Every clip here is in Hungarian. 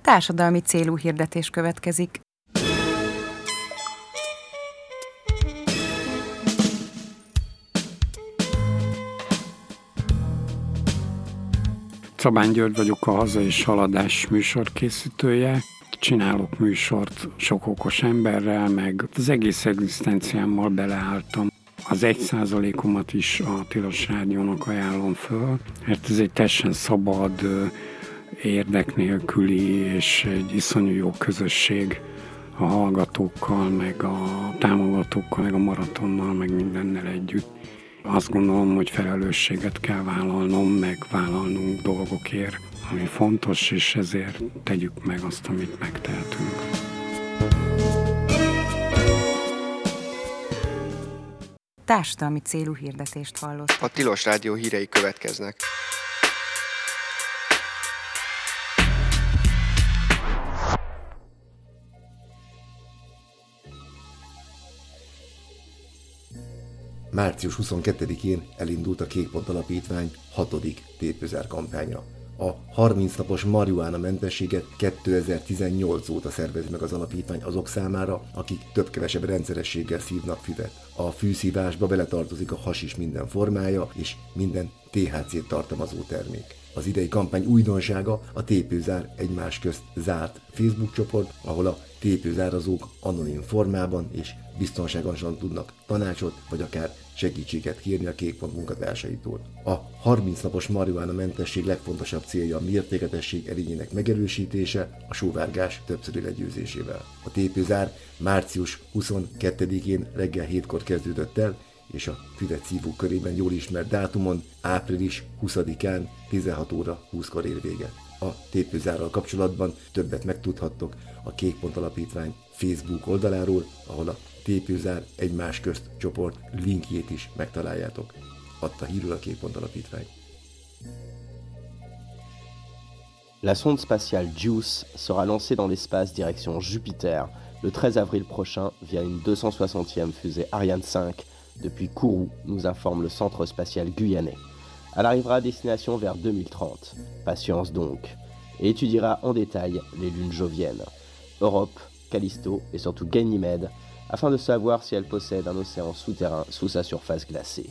Társadalmi célú hirdetés következik. Szabán György vagyok, a Haza és Haladás műsorkészítője. Csinálok műsort sok okos emberrel, meg az egész egzisztenciámmal beleálltam. Az 1%-omat is a Tilos Rádiónak ajánlom föl, mert ez egy teljesen szabad, érdek nélküli és egy iszonyú jó közösség a hallgatókkal, meg a támogatókkal, meg a maratonnal, meg mindennel együtt. Azt gondolom, hogy felelősséget kell vállalnom, meg vállalnunk dolgokért, ami fontos, és ezért tegyük meg azt, amit megtehetünk. Társadalmi célú hirdetést hallott. A Tilos Rádió hírei következnek. Március 22-én elindult a Kék Pont Alapítvány 6. tépőzár kampánya. A 30 napos marihuána mentességet 2018 óta szervezi meg az alapítvány azok számára, akik több-kevesebb rendszerességgel szívnak füvet. A fűszívásba beletartozik a hasis minden formája és minden THC-t tartalmazó termék. Az idei kampány újdonsága a tépőzár egymás közt zárt Facebook csoport, ahol a tépőzárazók anonim formában és biztonságosan tudnak tanácsot vagy akár segítséget kérni a Kék Pont munkatársaitól. A 30 napos marihuána mentesség legfontosabb célja a mértékletesség erényének megerősítése, a sóvárgás többszöri legyőzésével. A tépőzár március 22-én reggel 7-kor kezdődött el, és a füvet szívók körében jól ismert dátumon, április 20-án 16 óra 20-kor ér véget. A tépőzárral kapcsolatban többet megtudhattok a Kék Pont Alapítvány Facebook oldaláról, ahol a tépőzár egymás közt csoport linkjét is megtaláljátok. Adta hírül a Kék Pont Alapítvány. La sonde spatiale JUICE sera lancée dans l'espace direction Jupiter le 13 avril prochain via une 260e fusée Ariane 5 depuis Kourou, nous informe le centre spatial guyanais. Elle arrivera à destination vers 2030, patience donc, et étudiera en détail les lunes joviennes, Europe, Callisto et surtout Ganymède, afin de savoir si elle possède un océan souterrain sous sa surface glacée.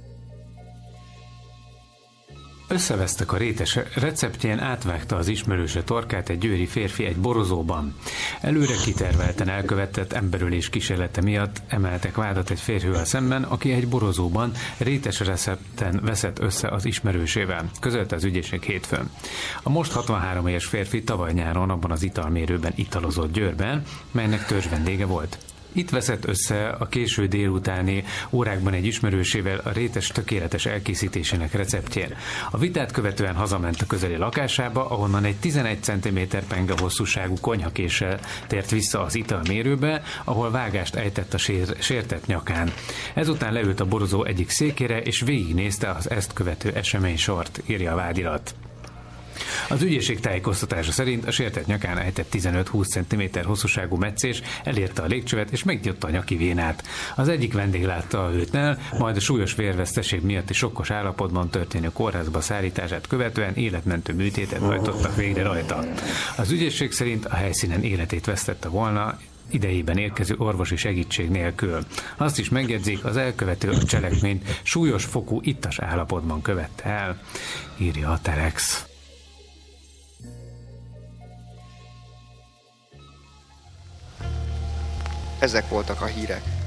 Összevesztek a rétes receptjén, átvágta az ismerőse torkát egy győri férfi egy borozóban. Előre kitervelten elkövetett emberölés kísérlete miatt emeltek vádat egy férfivel szemben, aki egy borozóban rétes recepten veszett össze az ismerősével, közölte az ügyészség hétfőn. A most 63 éves férfi tavaly nyáron abban az italmérőben italozott Győrben, melynek törzsvendége volt. Itt veszett össze a késő délutáni órákban egy ismerősével a rétes tökéletes elkészítésének receptjén. A vitát követően hazament a közeli lakásába, ahonnan egy 11 cm penge hosszúságú konyhakéssel tért vissza az italmérőbe, ahol vágást ejtett a sértett nyakán. Ezután leült a borozó egyik székére, és végignézte az ezt követő eseménysort, írja a vádirat. Az ügyészség tájékoztatása szerint a sértett nyakán ejtett 15-20 cm hosszúságú metszés elérte a légcsövet és megnyitotta a nyaki vénát. Az egyik vendég látta őt el, majd a súlyos vérveszteség miatti sokkos állapotban történő kórházba szállítását követően életmentő műtétet hajtottak végre rajta. Az ügyészség szerint a helyszínen életét vesztette volna, idejében érkező orvosi segítség nélkül. Azt is megjegyzik, az elkövető a cselekményt súlyos fokú ittas állapotban követte el, írja a Telex. Ezek voltak a hírek.